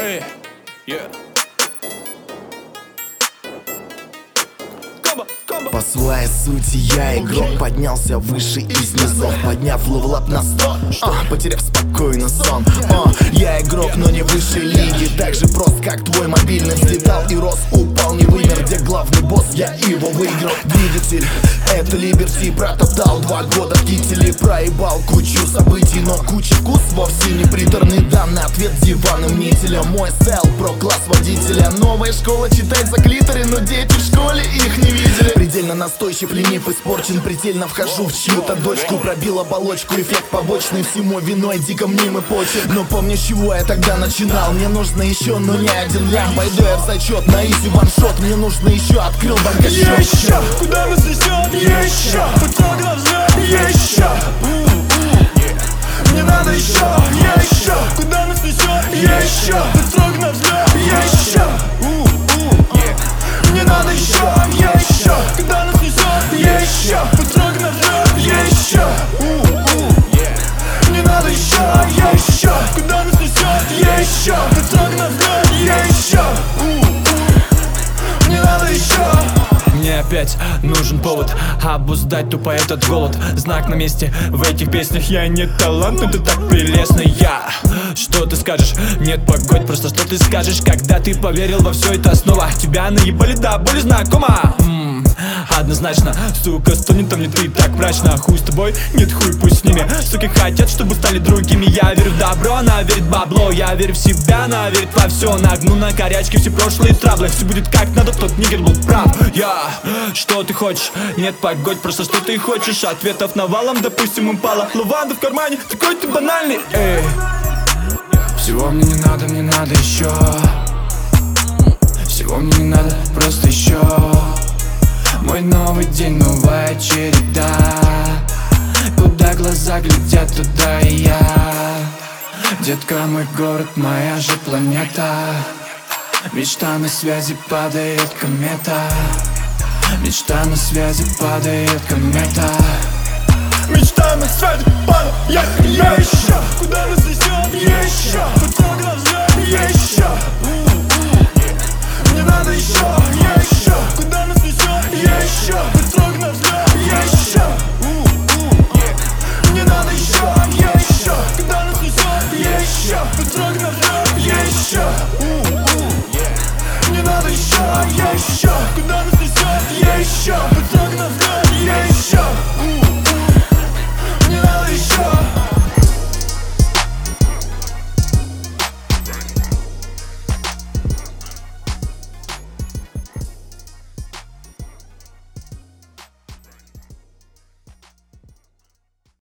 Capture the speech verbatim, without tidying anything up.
Эй, yeah. По своей сути я игрок, поднялся выше из низов, подняв левелап на сто, а, потеряв спокойно сон. О, я игрок, но не высшей лиги, так же прост, как твой мобильный. Взлетал и рос, упал, не вымер, где главный босс, я его выиграл. Двигатель, это Liberty, протоптал два года в кителе, проебал кучу событий, но куча вкус вовсе не приторный данный ответ диваном мнителя. Мой стайл про класс водителя, новая школа читать за клиторы, но дети в школе их не видели. Предельно настойчив, ленив, испорчен, предельно вхожу в чью-то дочку, пробил оболочку, эффект побочный, всему виной дико мнимый почерк. Но помню, с чего я тогда начинал, мне нужно еще, но не один лям. Пойду я в зачет на изи ваншот, мне нужно еще, открыл банкосчет. Еще, куда нас несет? Еще, пацан глаза. Еще, мне надо еще, еще, куда нас несет? Еще, пацан глаза. Еще, мне надо еще, еще, куда нас несет? Еще, пацан глаза. Еще, мне надо еще, еще, куда нас несет? Еще, пацан глаза. Еще, мне надо еще. мне опять нужен повод обуздать тупо этот голод. Знак на месте в этих песнях. Я не талант, но ты так прелестный. Я, что ты скажешь? Нет, погодь, просто что ты скажешь, когда ты поверил во все это снова? Тебя наебали, да, более знакома. М-м, однозначно, сука, студентом не ты так мрачно. Хуй с тобой, нет, хуй пусть с ними. Суки хотят, чтобы стали другими. Я верю в добро, она верит в бабло. Я верю в себя, она верит во все. Нагну на горячке все прошлые траблы. Все будет как надо, тот нигер был прав. Я, что ты хочешь? Нет, погодь, просто что ты хочешь? Ответов навалом, допустим, упала лаванда в кармане, такой ты банальный. Эй. Всего мне не надо, мне надо еще. Всего мне не надо, просто еще. Мой новый день, новая череда. Куда глаза глядят, туда и я. Детка, мой город, моя же планета. Мечта на связи, падает комета. Мечта на связи, падает комета. Мечта на связи, падает комета. Еще, куда нас несет? Еще, пацан глаза. Еще, мне надо еще, еще, куда нас несет? Еще,